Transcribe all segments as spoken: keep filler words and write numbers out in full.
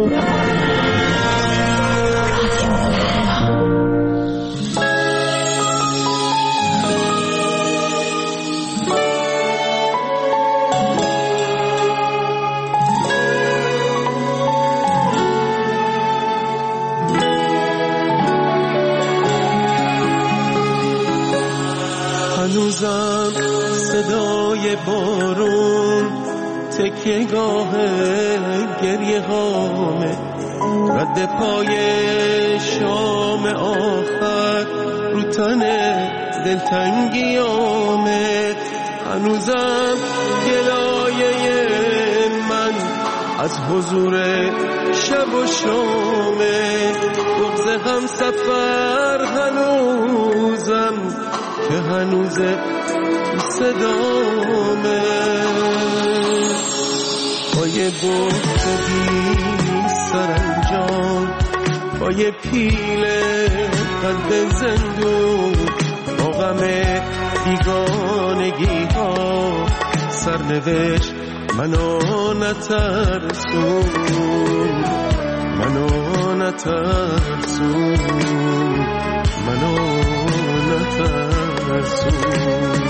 هنوزم صدای بارون تکیه‌گاه گریه هامه، رد پای شام آخر رو تن دلتنگیامه. هنوزم گلایه من از حضور شب و شامه، بغض هم سفر هنوزم که هنوز صدامه. با یه بغض بی سرانجام، با یه پیل قلب زندون، با غم بیگانگی ها سرنوشت منو نترسون، منو نترسون، منو نترسون.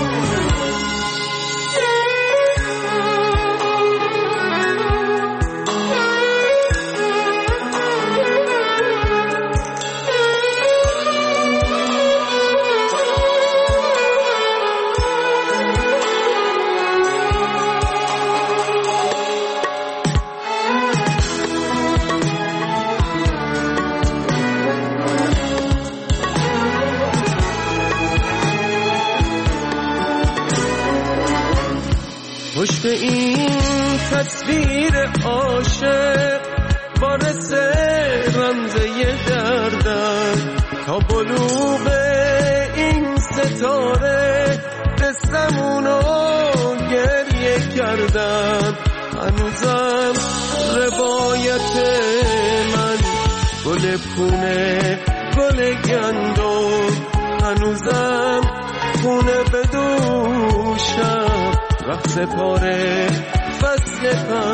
پشت این تصویر عاشق بارس رمزه دردم، تا بلوغ این ستاره قصه‌مونو گریه کردم. هنوزم روایت من گل پونه گل گندم، هنوزم خونه به دوشم رقص پاره فصل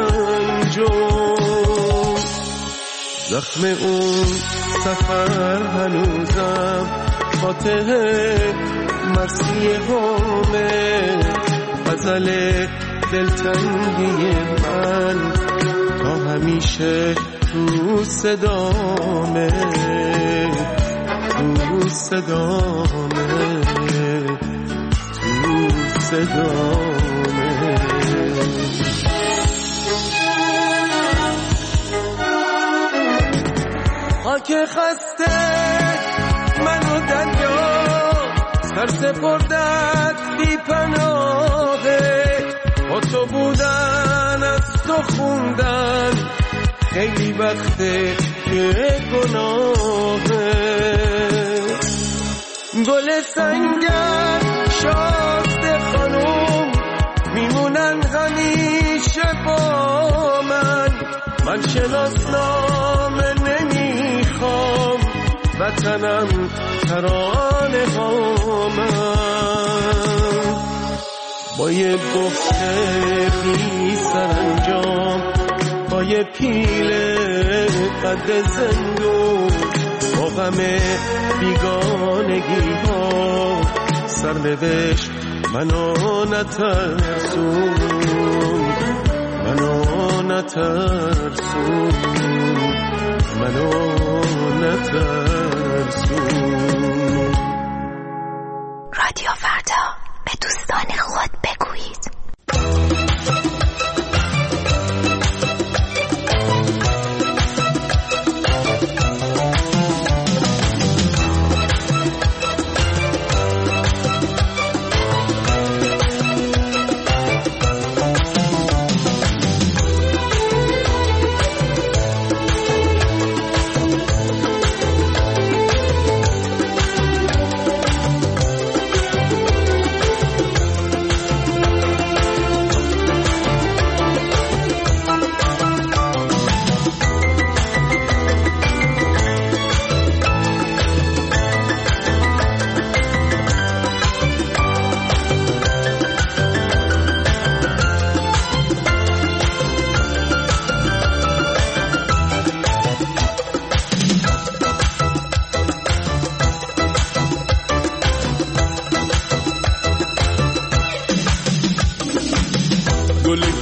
پنجم. زخم اون سفر هنوزم فاتح مرسی همه، غزل دلتنگی من تا همیشه تو صدامه، تو صدامه، تو صدامه. خاک خسته منو دریا سر سپردت بی پناهه، با تو بودن از تو خوندن خیلی وقته که گناهه. گل سنگر شاد خانوم میمونن همیشه با من، من شناسنامه نمیخوام وطنم ترانه هامم. با یه بغض بی سرانجام، با یه پیل قد زندون، با غم بیگانگی ها سرنوشت منو نترسون، منو نترسون، منو نترسون. رادیو فردا، به دوستان خود بگویید.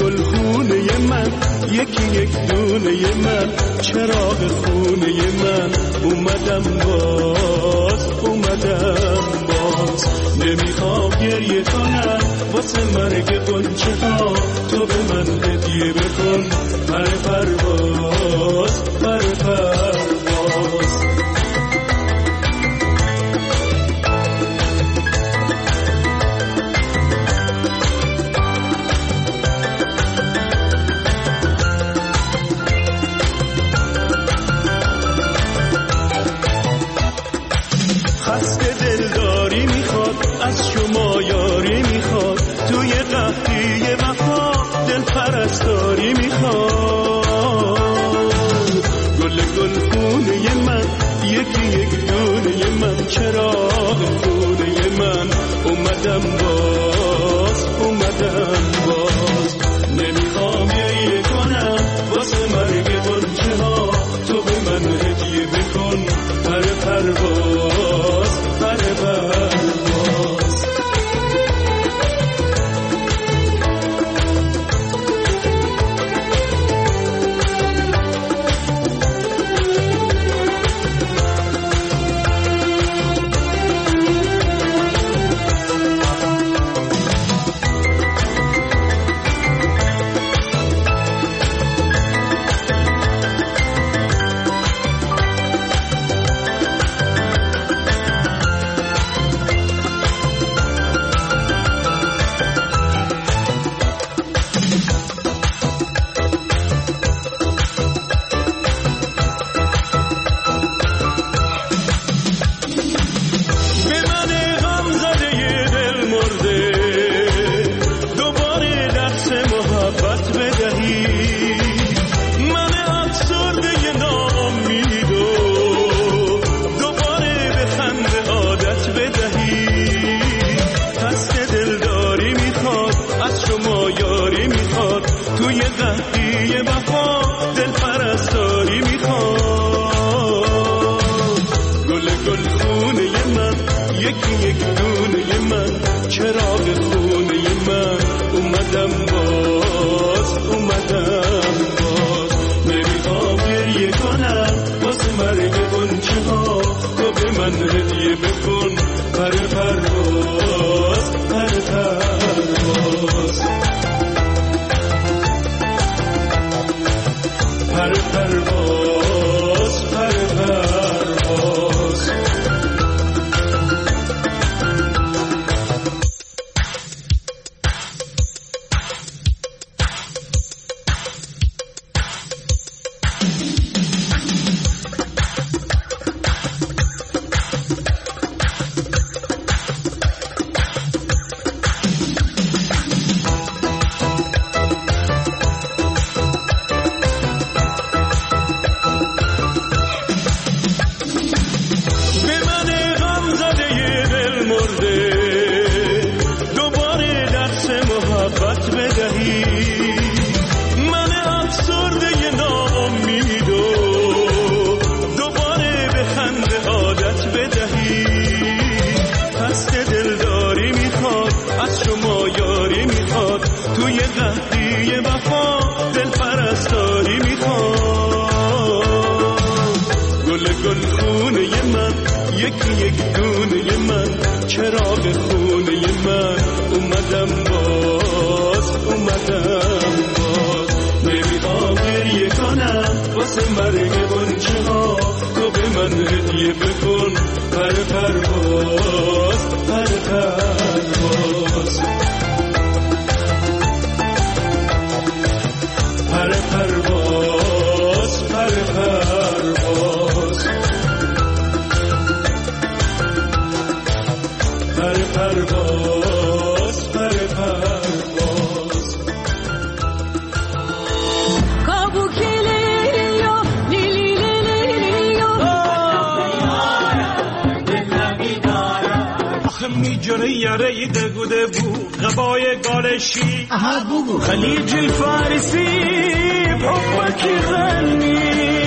گل خونه من، یکی یک دونه من، چراغ خونه من. اومدم باز، اومدم باز. نمیخوام گریه کنم واسه مرگ غنچه ها، تو به من هدیه بکن پر پرواز، پر پرواز. خسته دلداری میخواد، از شما یاری میخواد، توی قحطی وفا دل پرستاری میخواد. گل گل خونه من، یکی یک دونه من، چراغ خونه من. اومدم باز، اومدم باز. نمیخوام گریه کنم واسه مرگ غنچه ها، تو به من هدیه بکن پر پرواز، پر پرواز. خليج الفارسي بحبك يغني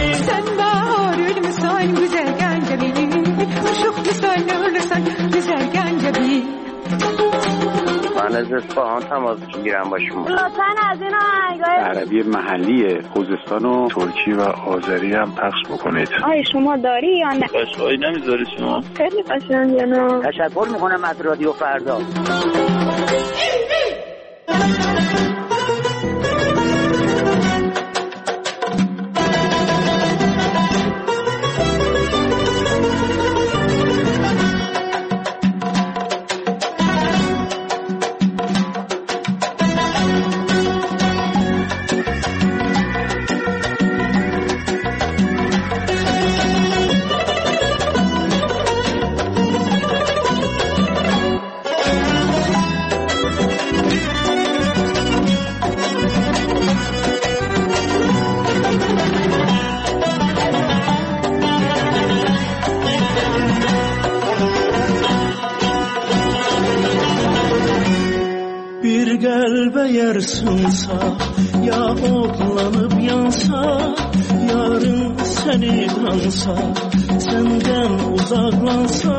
سنبار المسان güzelgen جميل وشوف لسان ولسان güzelgen جميل من از اصفهان تماس میگیرم با شما. لطفاً از این آهنگای عربی محلی خوزستان و ترکی و آذری هم پخش بکنید. آی شما داری یا نه؟ قشنگی نمیذاری شما؟ خیلی قشنگه. نه تشکر میکنم از رادیو فردا. Yarsınsa ya oklanıp yansa yarın seni dansa senden uzaklansa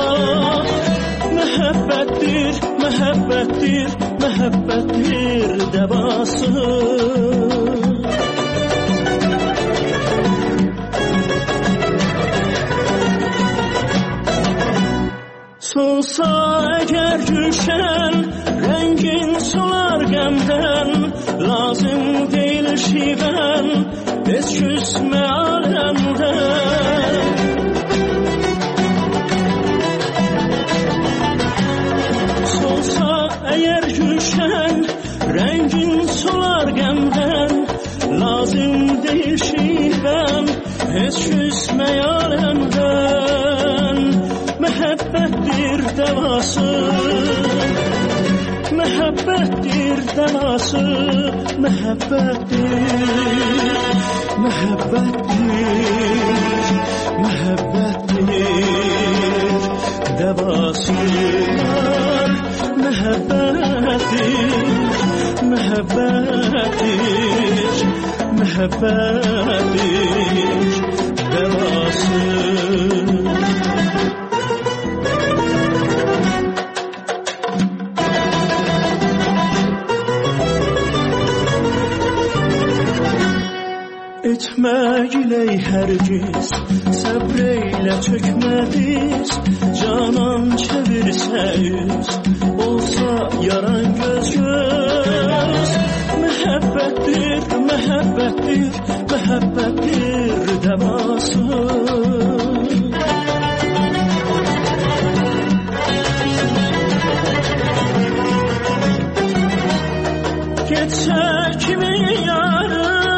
mehabbettir mehabbettir mehabbettir devası solsa eğer gülşen rengin solar gemden lazım değil şiven biz küsme alemden solsa eğer gülşen rengin solar gemden lazım değil şiven biz küsme alemden mehabbettir devası mehabbettir devası mehabbettir mehabbettir mehabbettir devası mehabbettir mehabbettir mehabbettir devası etməklə hərgiz səbrəylə çökmədiz canan çevirsə yüz olsa yaran göz göz məhəbbətdir məhəbbətdir məhəbbətdir dəvası getsə kimi yarı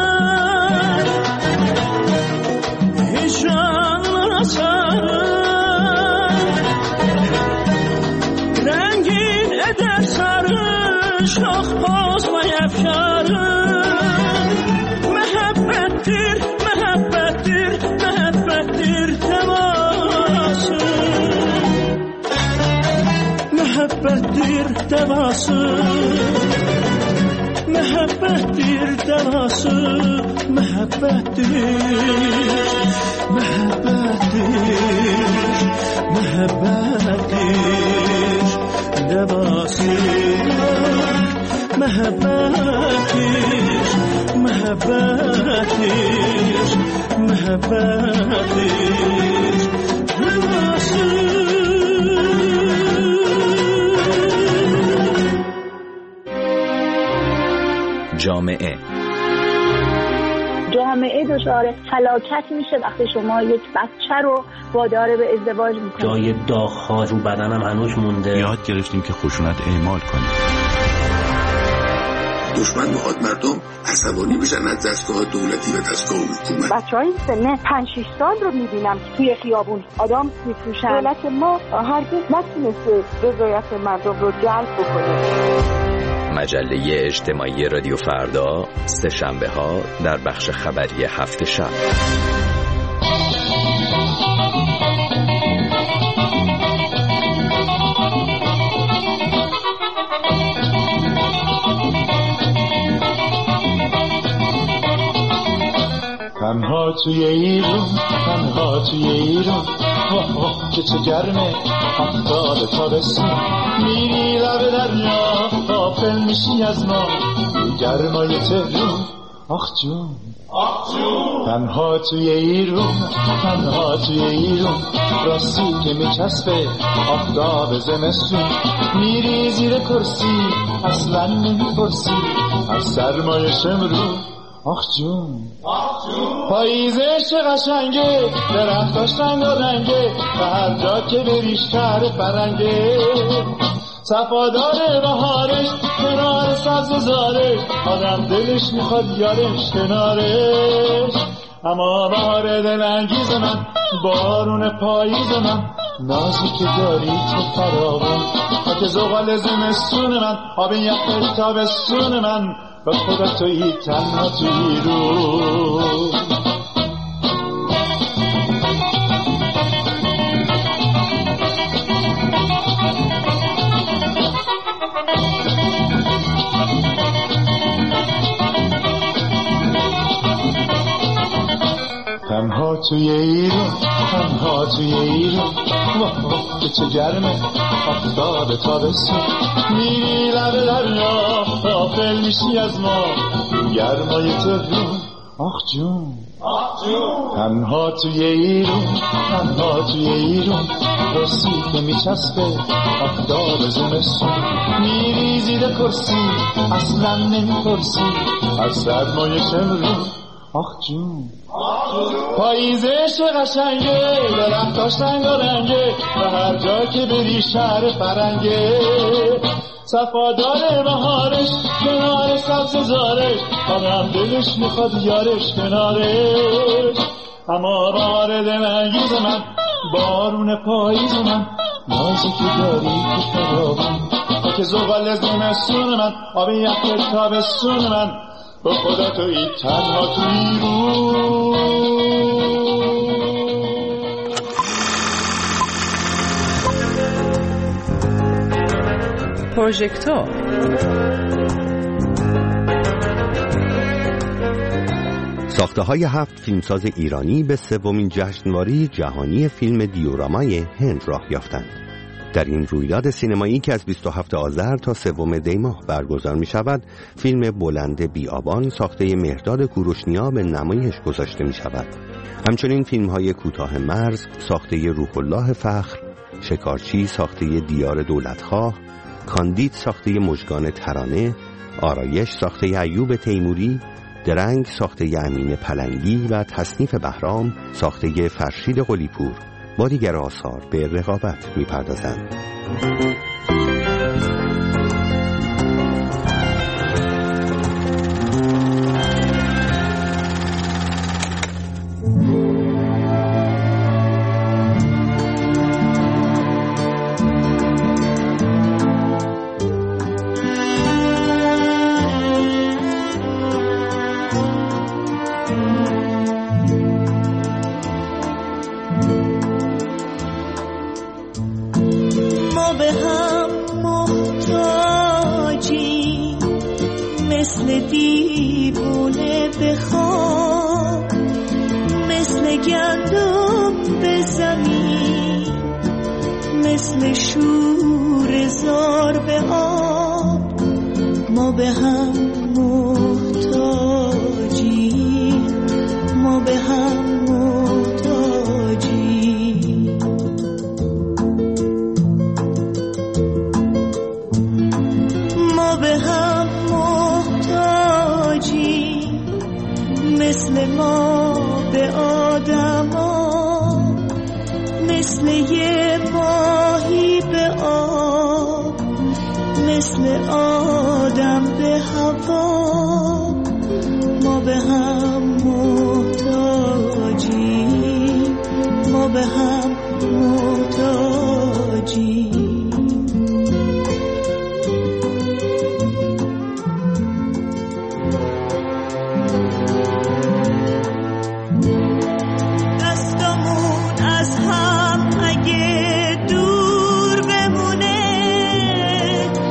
hicranına sarı rengin eder sarı çok bozma efkarı mehabbettir mehabbettir mehabbettir devası mehabbettir devası mehabbettir devası mehabbettir mehabbettir mehabbettir devası mehabbettir mehabbettir mehabbettir devası جامعه جامعه دچار فلاکت میشه وقتی شما یک بچه رو وادار به ازدواج میکنید. جای داغ‌ها رو بدنم هنوز مونده. یاد گرفتیم که خشونت اعمال کنیم. دشمن میخواد مردم عصبانی بشن از دستگاه دولتی و دستگاه حکومت. بچهای سن پنج شش سال رو میبینم توی خیابون آدم میفروشن. دولت ما هرگز نتونسته رضایت مردم رو جلب بکنه. مجله اجتماعی رادیو فردا سه شنبه ها در بخش خبری هفت شب. تنها توی ایران تنها توی ایران واه واه که چه گرمه هفتاد تابستون میری لب دریا غافل میشی از ما گرمای تهرون. آخ جون آخ جون تنها توی ایرون، تنها توی ایرون، راستی که میچسبه آفتاب زمستون. میری زیر کرسی اصلا نمیپرسی از سرمایه شمرون. آخ جون آخ جون پاییزه چه قشنگه، درختاش رنگ و رنگه و هر جا که بری شهر فرنگه. صفادار بهارش کنار سبززارش، آدم دلش میخواد یارش کنارش. اما بهار دلانگیز من، بارون پاییز من، نازی که داری تو فراوان، خاک زغال زمستون من، آب یخ تابستون من، به خدا تویی تنها تویی رو. تنها توی ایران، تنها توی ایران، واه واه که چه گرمه آفتاب تابستون. میری لب دریا غافل میشی از ما گرمای تهرون. آخ جون آخ جون تنها توی ایران، تنها توی ایران، راستی که میچسبه آفتاب زمستون. میری زیر کرسی اصلا نمیپرسی از سرمایه شمرون. آخ جون پاییزه چه قشنگه، درختاش رنگ و رنگه و هر جا که بری شهر فرنگه. صفادار بهارش کنار سبززارش، آدم دلش میخواد یارش کنارش. اما بهار دلانگیز من، بارون پاییز من، نازی که داری تو فراوان، خاک زغال زمستون من، آب یخ تابستون من، به خدا تویی تنها تویی رو. پروژکتور ساخته‌های هفت فیلمساز ایرانی به سومین جشنواره جهانی فیلم دیورامای هند راه یافتند. در این رویداد سینمایی که از بیست و هفتم آذر تا سوم دی ماه برگزار می شود، فیلم بلند بیابان ساخته مهرداد کوروشنیا به نمایش گذاشته می شود. همچنین فیلم های کوتاه مرز ساخته روح الله فخر، شکارچی ساخته دیار دولتخواه، کاندید ساخته مژگان ترانه، آرایش ساخته ایوب تیموری، درنگ ساخته امین پلنگی و تصنیف بهرام ساخته فرشید قلی‌پور با دیگر آثار به رقابت می‌پردازند. مثل دیوونه بخواب، مثل گندم به زمین، مثل شور زار به آب. ما به هم محتاجیم، ما به هم محتاجیم. ما به هم محتاجیم، مثل ما به آدما، مثل یه ماهی به آب، مثل آدم به هوا. ما به هم محتاجیم، ما به هم محتاجیم.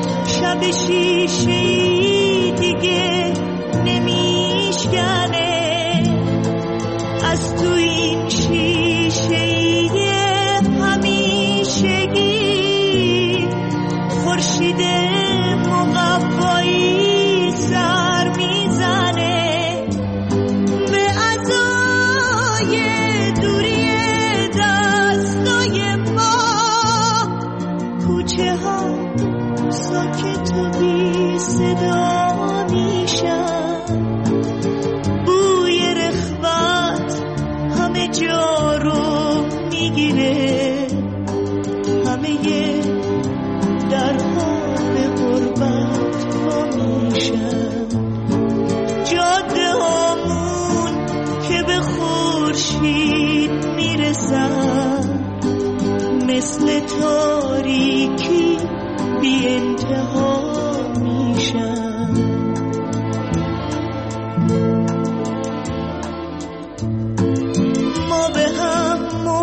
شیشه‌ای دیگه نمیشکنه، میره، همه درها به غربت وا میشن، جاده هامون که به خورشید میرسن مثل تاریکی بی انتها میشن. ما به هم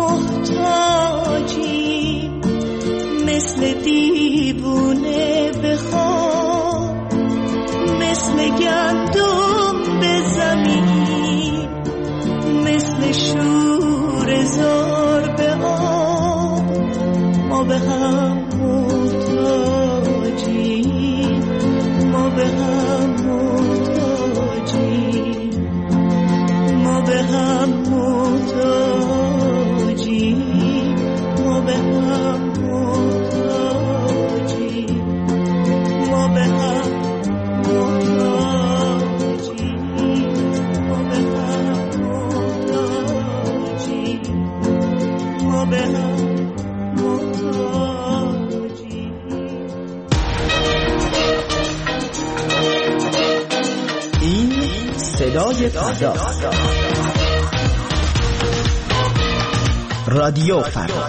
محتاجیم مثل دیوونه به خواب، مثل گندم به زمین، مثل شور زار به آب. ما به هم محتاجیم، ما به هم محتاجیم، ما به هم محتاجیم، ما به هم محتاجیم، ما به هم محتاجیم، ما به هم محتاجیم، ما به هم محتاجیم. این صدای فردا، رادیو فردا.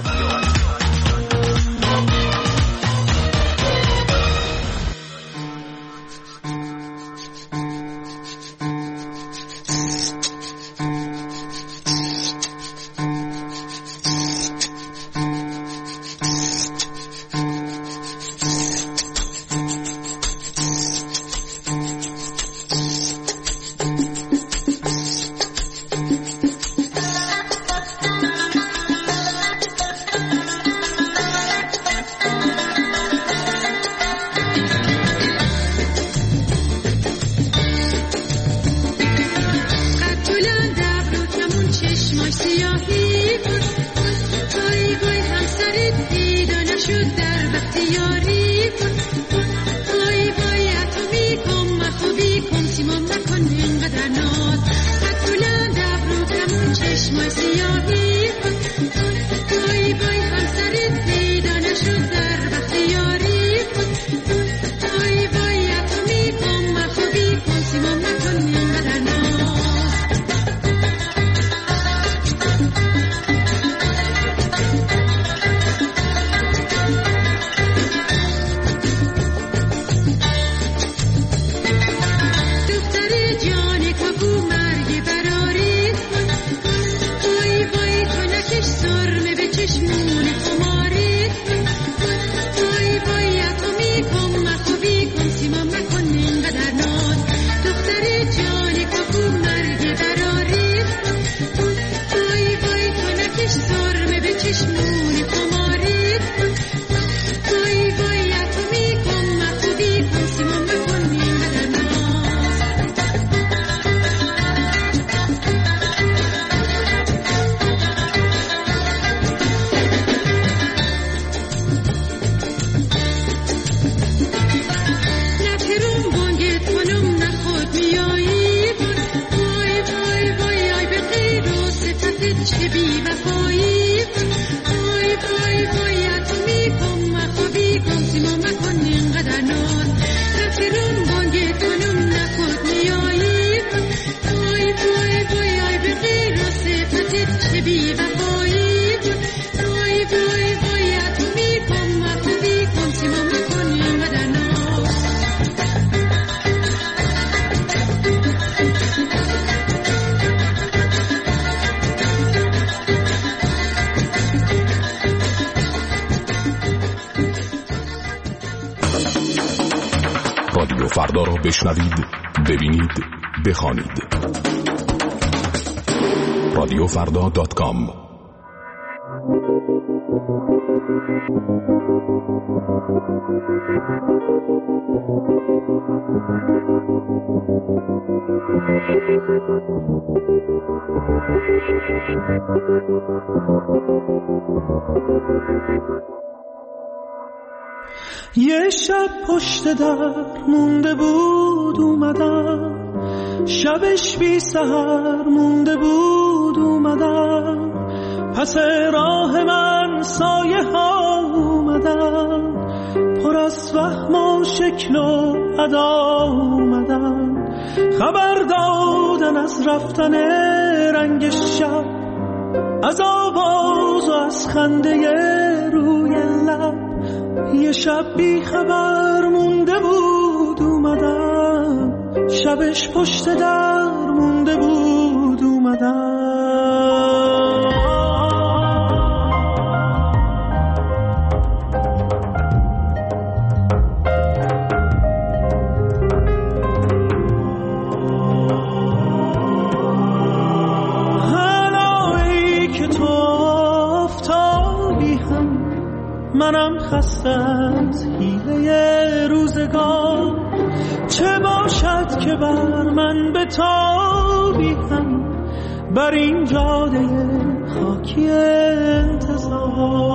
رادیو فردا را بشنوید، ببینید، بخوانید. رادیو فردا دات کام. یه شب پشت در مونده بود اومدم، شبش بی سحر مونده بود اومدم، پس راه من سایه ها اومدن، پر از وهم و شکل و ادا اومدن، خبر دادن از رفتن رنگ شب، از آواز و از خنده روی لب. یه شب بی خبر مونده بود اومدم، شبش پشت در مونده بود اومدم. منم خسته از حیله روزگار، چه باشد که بر من به تابی هم، بر این جاده خاکی انتظار.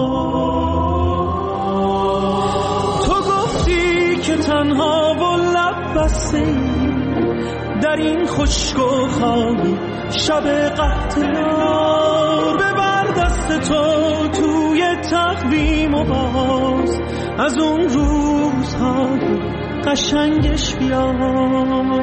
تو گفتی که تنها و لب بسته در این خشک و خالی شب قحطی‌نار، ببر دست تو توی تقویم و باز از اون روزهای قشنگش بیار.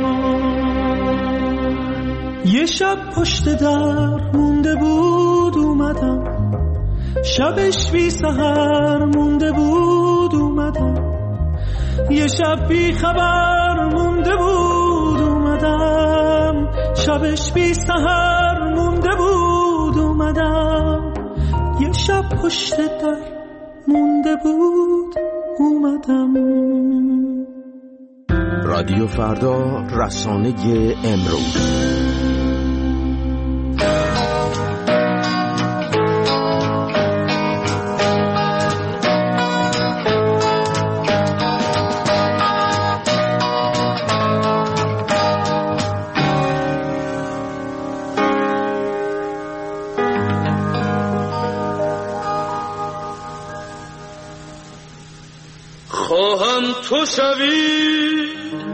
یه شب پشت در مونده بود اومدم، شبش بی سحر مونده بود اومدم. یه شب بی خبر مونده بود اومدم، شبش بی سحر مونده بود اومدم. یه شب پشت در مونده بود اومدم. رادیو فردا، رسانه امروز. خواهم تو شوی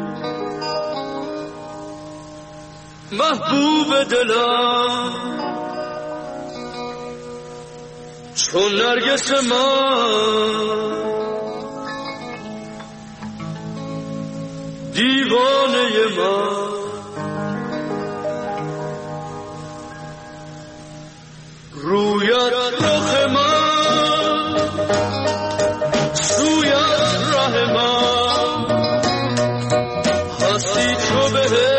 محبوب دلم، چون نرگس من دیوانه من. رویت رخ من، سویت ره من، هستی تو به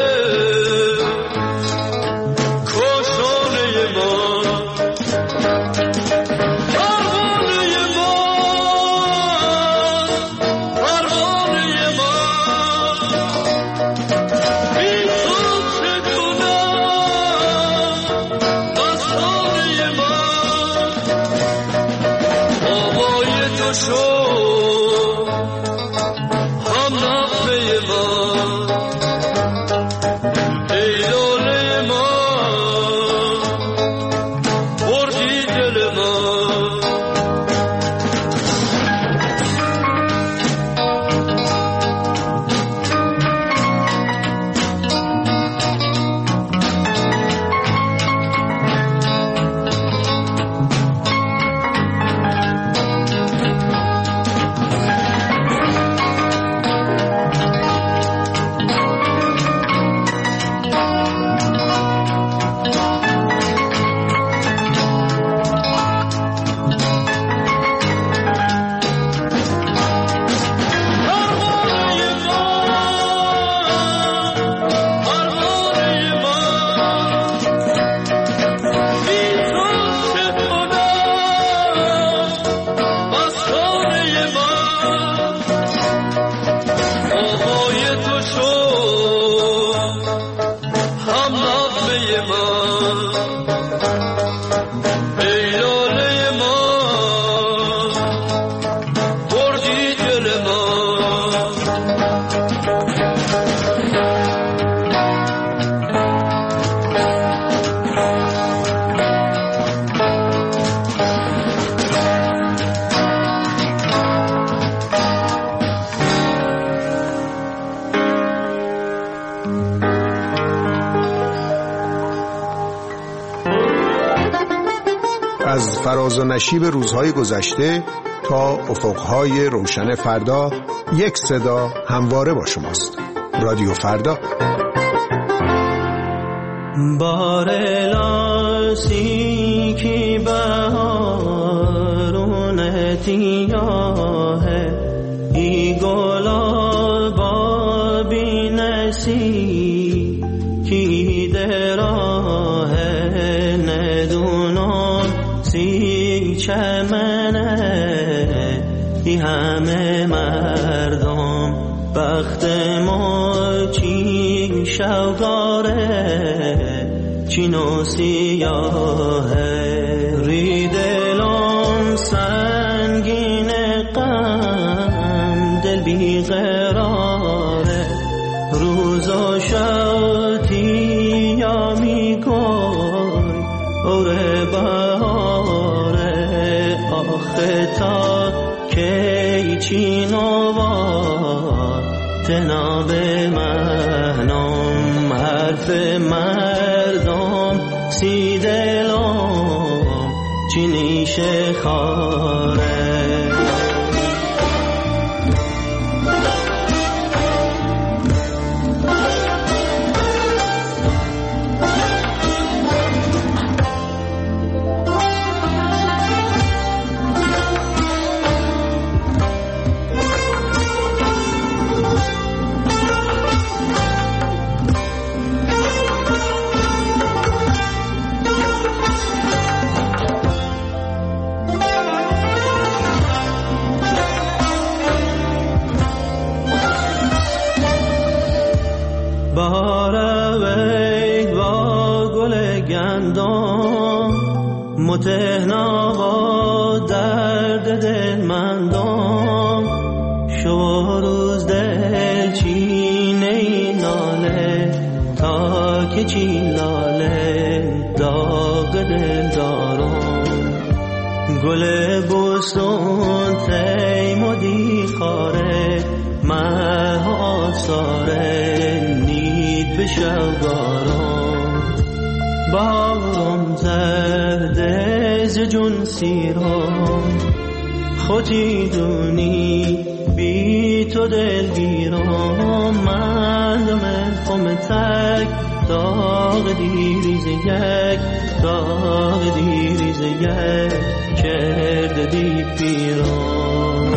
از فراز و نشیب روزهای گذشته تا افقهای روشن فردا، یک صدا همواره با شماست. رادیو فردا. بارلاسی کی بهارون تیاه ای گلاب بینسی کی دراه ندونم سی چمنه ای همه مردم بخت ما چی شوگاره چینو سیاهه ری دلم سنگین غم دل بی قراره روز و شوتی یا می گوی اوره بهاره آخه تا کی چینو با تناب مهنم حرف مردم سی دلم چی نیشه خاره متهنا با درد دل مندم شو روز دل چینه ناله تا که چی لاله داغ دل دارم گل بستون تیمودی خاره مه آساره نید به شوگارم بارم زرده ز جون سیرم خودی دونی بی تو دلگیرم مردم خم تک داغ دیریز یک داغ دیریز یک کرده دی پیرم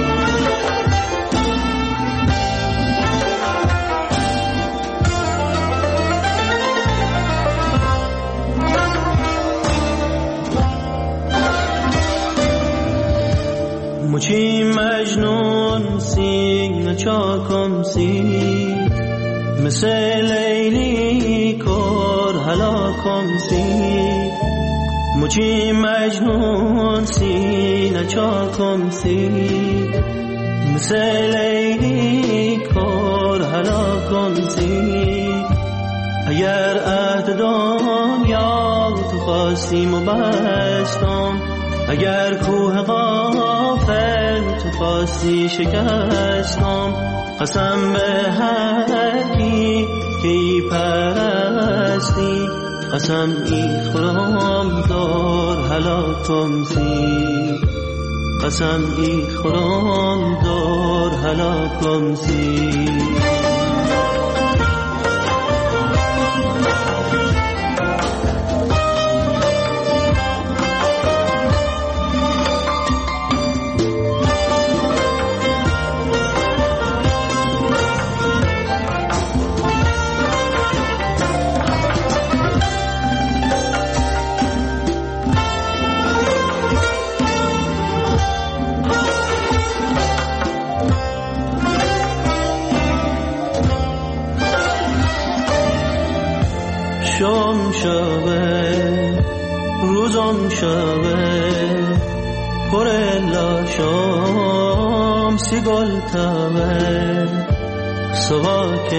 مچی مجنون سی نچاکم سی مثل لیلی کر هلاکم سی مچی مجنون سی نچاکم سی مثل لیلی کر هلاکم سی اگر عهد دام یا تو خواستیم و بستم اگر کوه غافل تو خواستی شکستم قسم به هر کی که ای پرستی قسم ای خورم دور هلاکم سی قسم ای خورم دور هلاکم سی شام شبه روزم شبه پر لاشام سی گل تبه سواک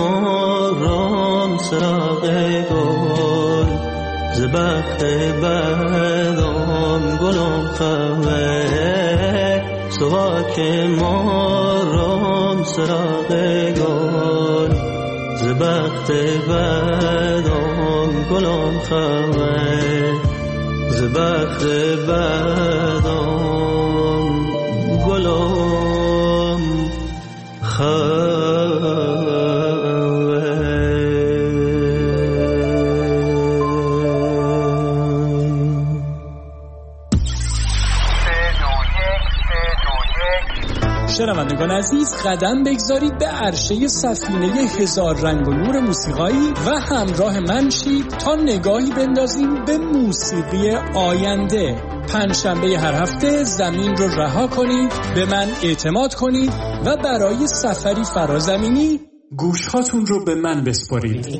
مارم سراغ گل زبخت بدم گلم خوه سواک مارم سراغ گل زبخت بدم گلم خوه ز بخت بدان گلم شنوندگان عزیز، قدم بگذارید به عرشه سفینه هزار رنگ و نور موسیقایی و همراه من شید تا نگاهی بندازیم به موسیقی آینده. پنجشنبه هر هفته زمین رو رها کنید، به من اعتماد کنید و برای سفری فرازمینی گوشهاتون رو به من بسپارید.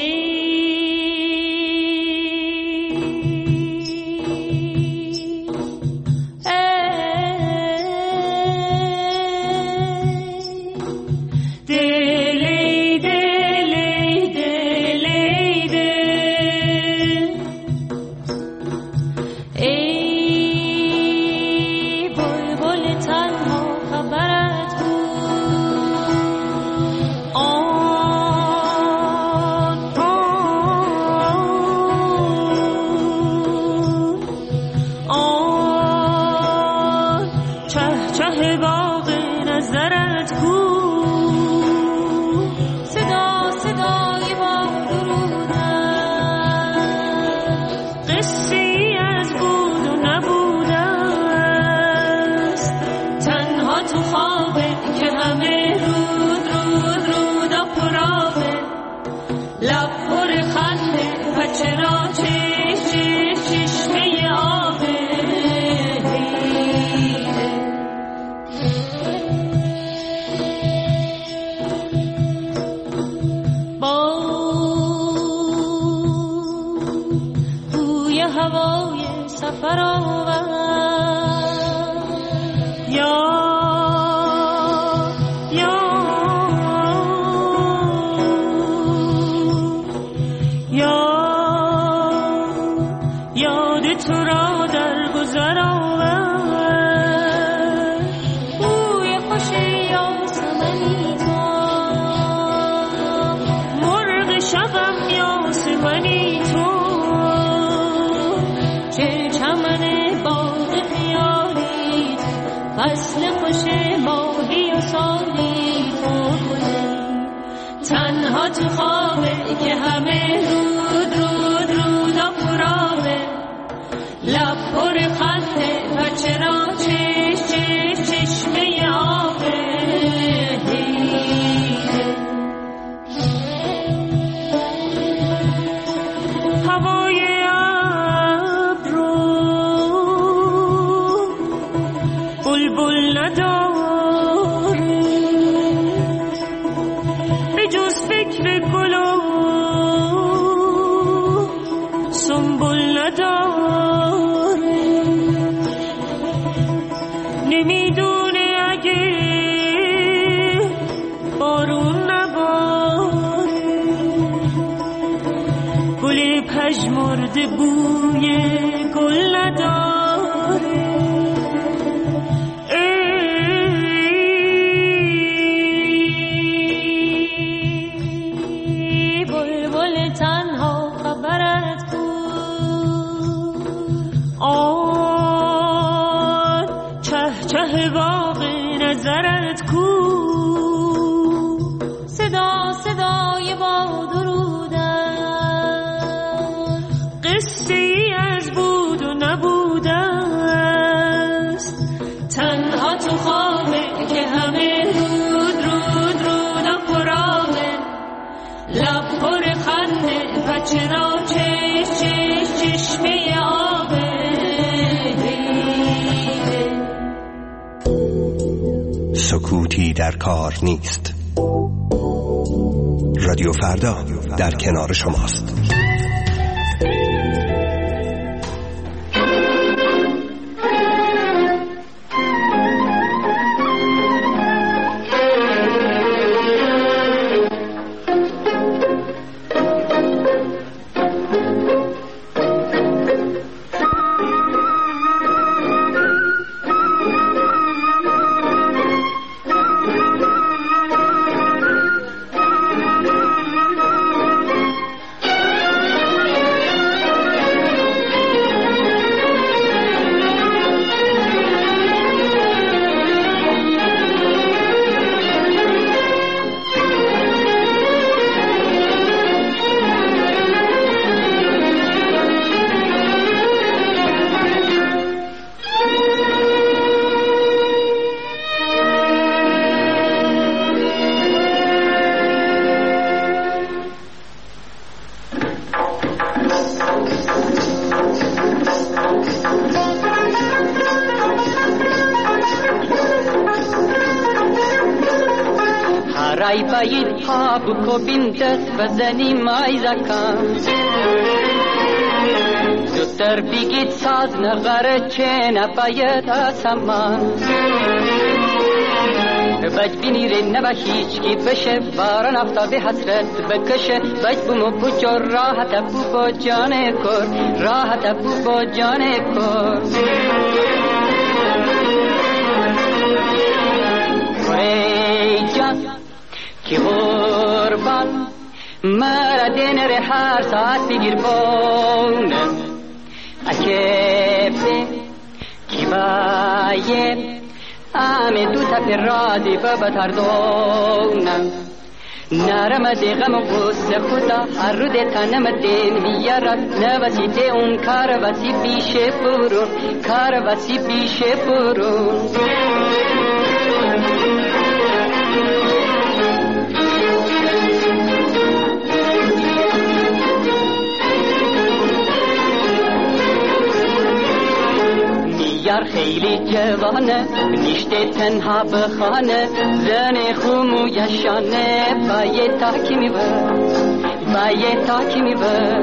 تو خوابه که همه رود رود رود و پرابه لب پر خنده و چرا چش چش چشمه آبه هوای ابر رو بلبل نداره به جز فکر گل و سنبل نداره نمیدونه اگه بارون نباره گل پژمرده بوی گل نداره ای بلبل تنها خبرت بود آن چه چه باغ نظرت کو صدا صدای باد و رودن قصه ای از بود و نبوده است تنها تو خوابه که همه رود رود رود و پرابه لب پر خنده و چرا چش چش چشمه آبه سکوتی در کار نیست. رادیو فردا در کنار شماست. ها بکو بین دست بزنیم ایزکان زودتر بگید ساز نغره چه نباید آسمان بج بینیره نبا هیچ کی بشه باران افتاد حسرت بکشه بج بومو بجور راحت بو با جان کر راحت بو با جان کر ای جان کی قربان مرا دینر هر ساعت بگیر بونه اکیفه کی باید آمه دو تپ رادی بابا تردونم نرم دی غم و غصه خدا هر رو دی تنم دین میارد نوسیده اون کار وسی بیشه برون کار وسی بیشه برون یار خیلی جوانه نیشته تنها بخانه زن خومو یشانه بایه تاکی میبه بایه تاکی میبه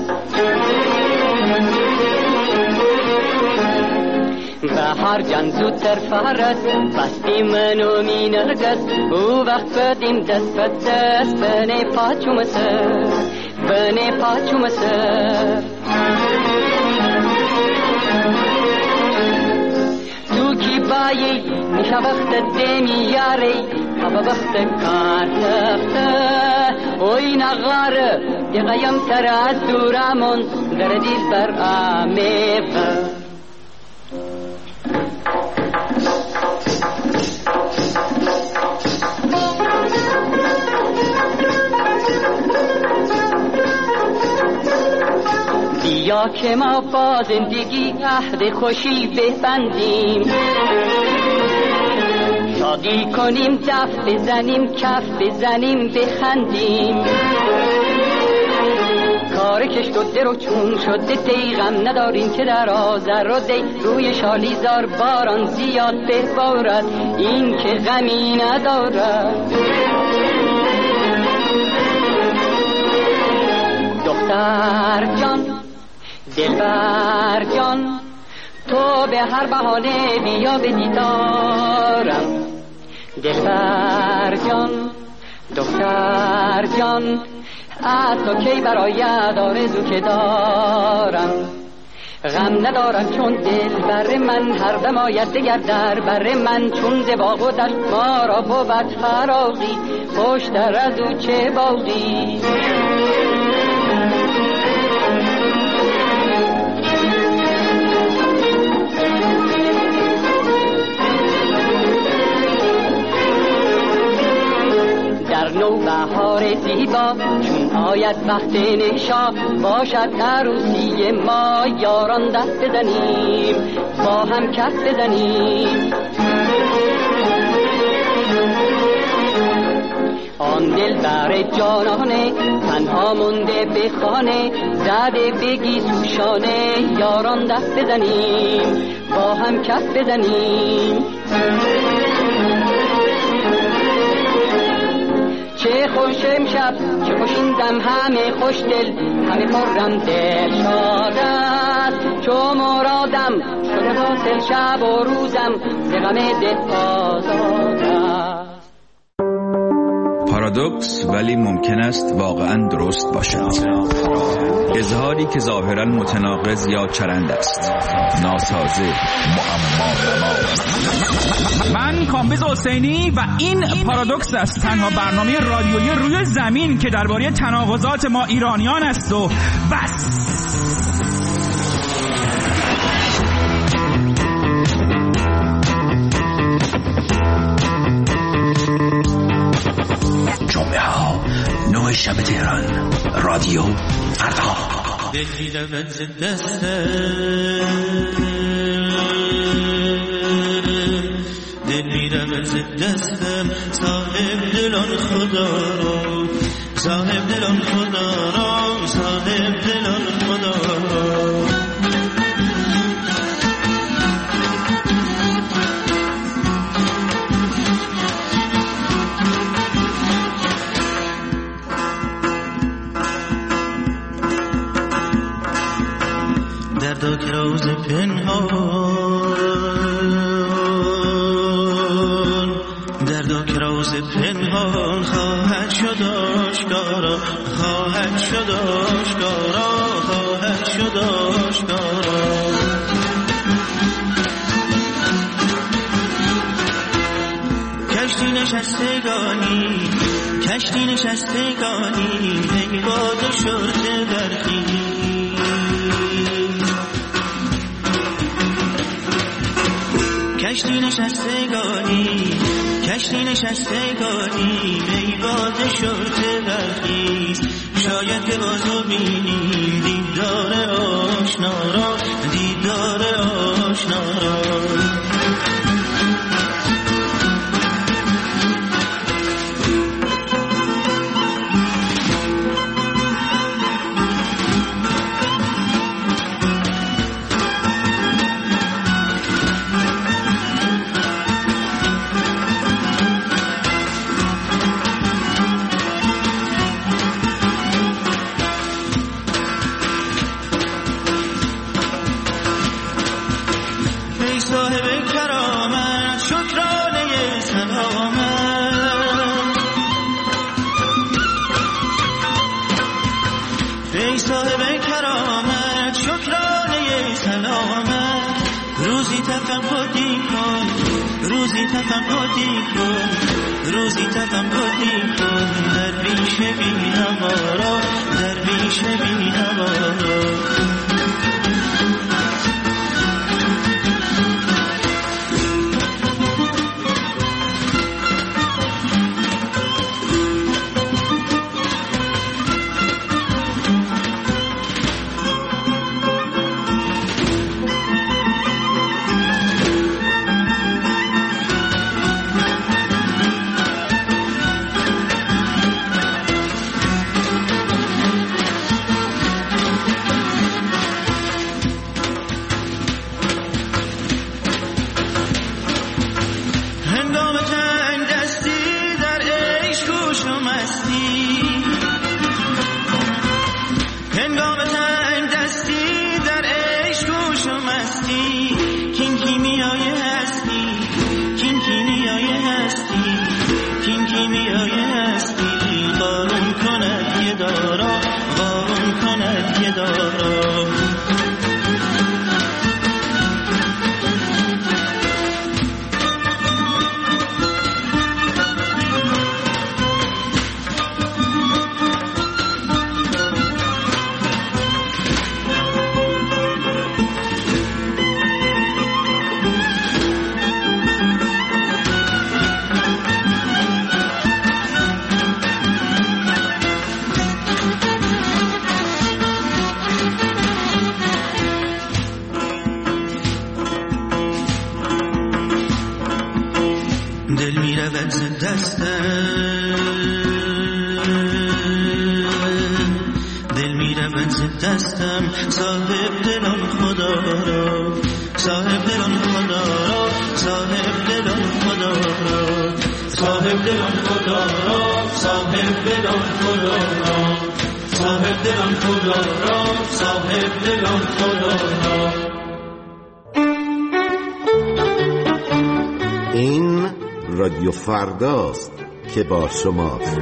بهار جان زودتر فرد بستی منو می نرگز او وقت بدیم دست به دست بنه پاچو مسر بنه پاچو مسر کی بایی میشه وقت دمی یاری هوا وقت کار تخته اوی نغاره دیگایم تر از دورمون در دیل بر آمیفه یا که ما با زندگی عهد خوشی ببندیم شادی کنیم دف بزنیم کف بزنیم بخندیم کار کش شده رو چون شده دی غم نداریم که در آذر و دی روی شالیزار باران زیاد ببارد این که غمی ندارد دختر جان دلبر جان تو به هر بهانه بیا به دیدارم دلبر جان دختر جان از تو کی برآید آرزو که دارم غم ندارم چون دل بر من هر دم آید دگر در بر من چون ز باغ و دشت ما را بود فراغی خوشتر از او چه باغی در نو بهار زیبا چون آید وقت نشا باشد عروسی ما یاران دست بزنیم با هم کف بزنیم آن دل بر جانانه تنها مونده به خانه زده بگی سوشانه یاران دست بزنیم با هم کف بزنیم چه خوش امشب چه خوش این دم همه خوش دل همه خرم دل شاد است چو مرادم شده حاصل شب و روزم ز غم دل آزاد است. پارادوکس ولی ممکن است واقعا درست باشد. اظهاری که ظاهرا متناقض یا چرند است، ناسازه، معما نما. من کامبیز حسینی و این پارادوکس است، تنها برنامه رادیویی روی زمین که درباره تناقضات ما ایرانیان است و بس. جمعه ها نوع شب تهران، رادیو فردا. دلی لبت دسته دلی لبت دستم صاحب دلان خدا رو صاحب دلان خدا رو صاحب دلان خدا رو دردا که راز پنهان دردا که راز پنهان خواهد شد آشکارا خواهد شد آشکارا خواهد شد آشکارا کشتی نشستگانی کشتی نشستگانی ای باد و شرطه برخیز کشتی نشستگانی کشتی نشستگانی ای باد شرطه برخیز شاید که بازو بینیم دیدار آشنا را دیدار آشنا را روزی تفقدی کن روزی تفقدی کن در بیش بینم آرا در بیش بینم آرا این رادیو فرداست که با شماست.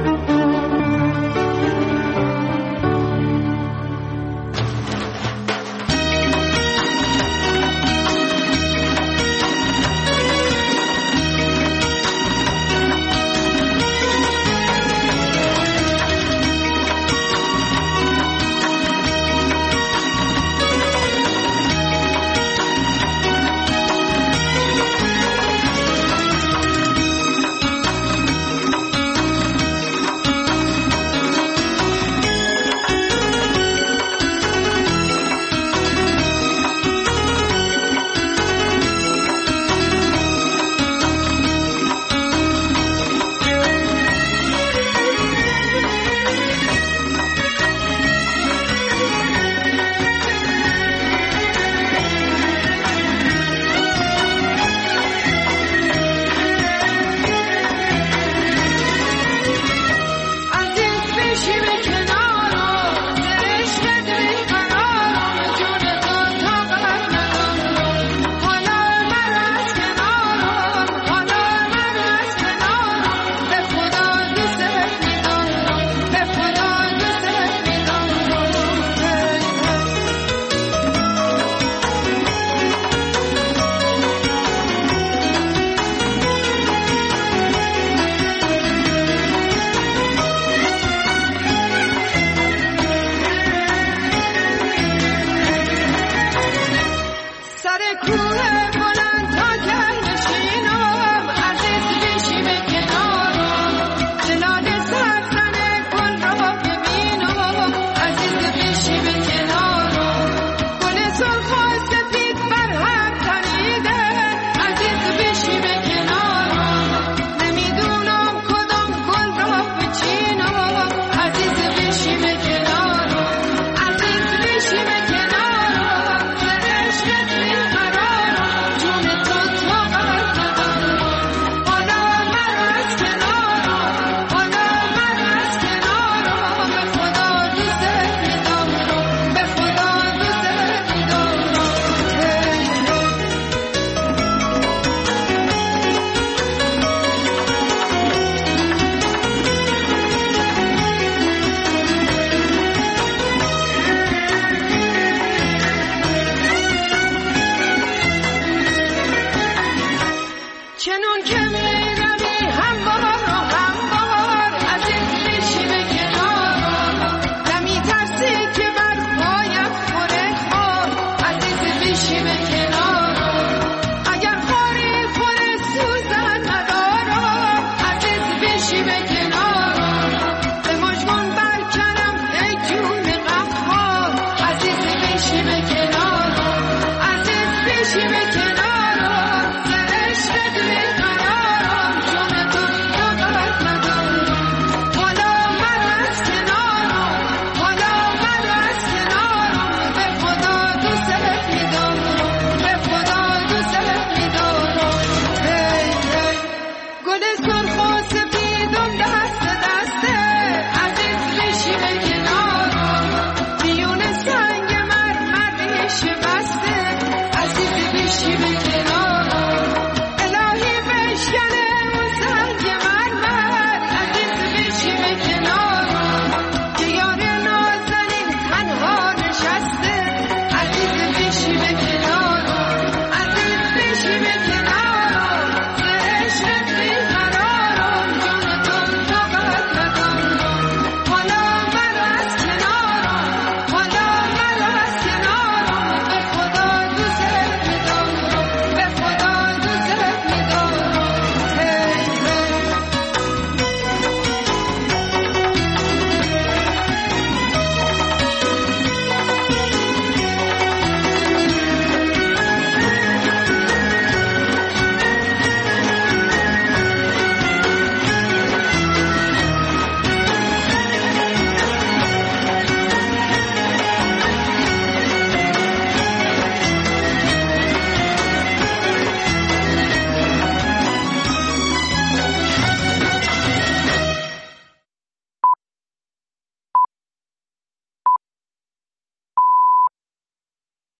بگیر